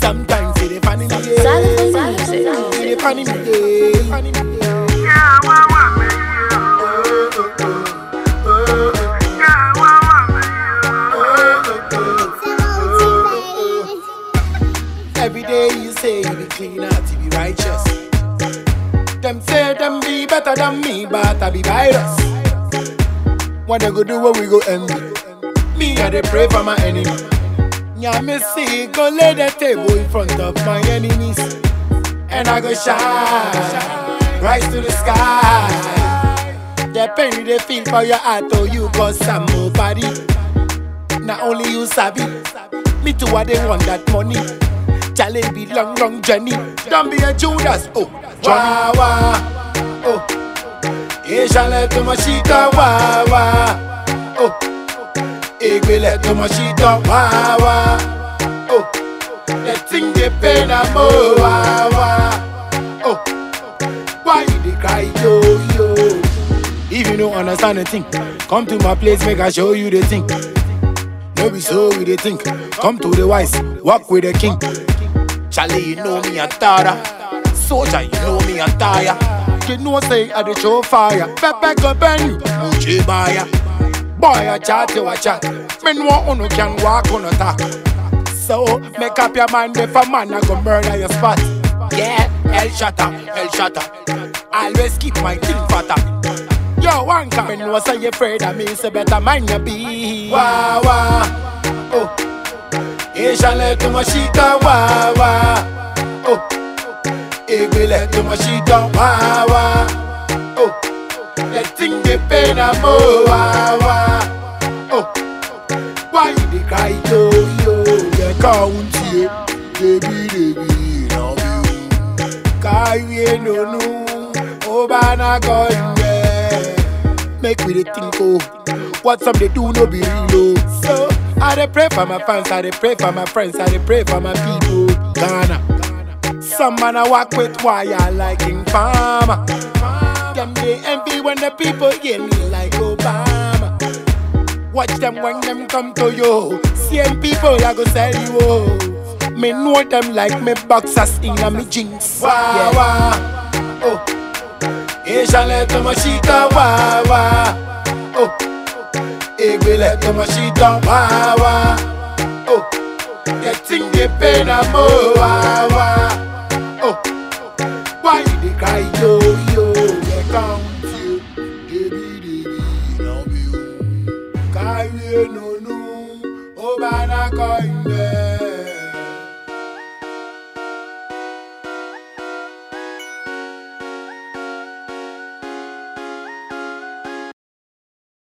Sometimes they funny me, they funny me, Every day you say you be clean out, you be righteous. Them say them be better than me, but I be virus. What they go do, what we go envy. Me, I dey pray for my enemy. Yeah, me see, go lay the table in front of my enemies. And I go shine, rise to the sky. The pain you dey feel for your heart, oh, you cause some nobody. Not only you sabi, me too, I dey want that money. Challenge be long, long journey. Don't be a Judas, oh, Johnny. Wah, oh, Asian let to machita, wah, wah, oh, Igwe let to machita, wah, wah, oh, the thing they pay na mo, wah, wah, oh, why you dey cry, yo, yo? If you don't understand the thing, come to my place, make I show you the thing. No be so we dey think. Come to the wise, walk with the king. Charlie, you know me a Tara. Soldier, you know me a tire. You know say I dey show fire. Pepe go burn you, Uche buyer. Boy a chat, you a chat. Me know uno can walk on a talk. So make up your mind if a man a go murder your spot. Yeah, El Shatter. Always keep my thing fatter. Yo, one come and was say you afraid of me, so better mind your be. Wah wah, oh, Asian let to machita, wah wah, oh, Igwe let to machita, wah wah, oh, the thing they pay na mo, wah wah, oh, why you dey cry, yo yo? They count you, baby, now you, carry no no, oh bana going. Make me the think, oh, what some they do no be real, oh. So, I dey pray for my fans, I dey pray for my friends, I dey pray for my people, Ghana. Some man I walk with wire like King Farmer. Them they envy when the people hear me like Obama. Watch them when them come to you. Same people I go sell you, oh. Me know them like me boxers in a me jeans. Wah, wah, oh. Asian let to machita, wah wah, oh, Igwe let to machita, wah wah, oh, the thing they pay na mo, wah wah, oh, why you dey cry, yo yo? They count you, baby, now you, carry no no, oh bana coin there.